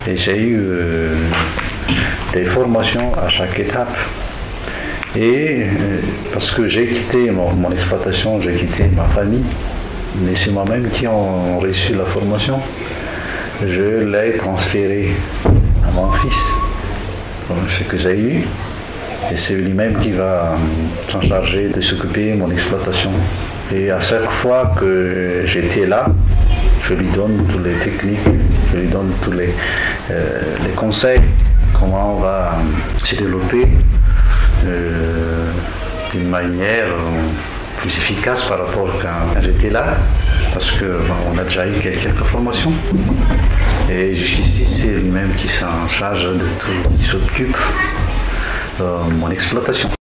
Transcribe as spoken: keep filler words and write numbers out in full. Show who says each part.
Speaker 1: Et j'ai eu euh, des formations à chaque étape. Et euh, parce que j'ai quitté mon, mon exploitation, j'ai quitté ma famille, mais c'est moi-même qui ont reçu la formation. Je l'ai transféré à mon fils, ce que j'ai eu. Et c'est lui-même qui va s'en charger de s'occuper de mon exploitation. Et à chaque fois que j'étais là, je lui donne toutes les techniques, je lui donne tous les, euh, les conseils, comment on va se développer euh, d'une manière plus efficace par rapport à quand j'étais là, parce qu'on bon, a déjà eu quelques formations. Et jusqu'ici, c'est lui-même qui s'en charge de tout, qui s'occupe de mon exploitation.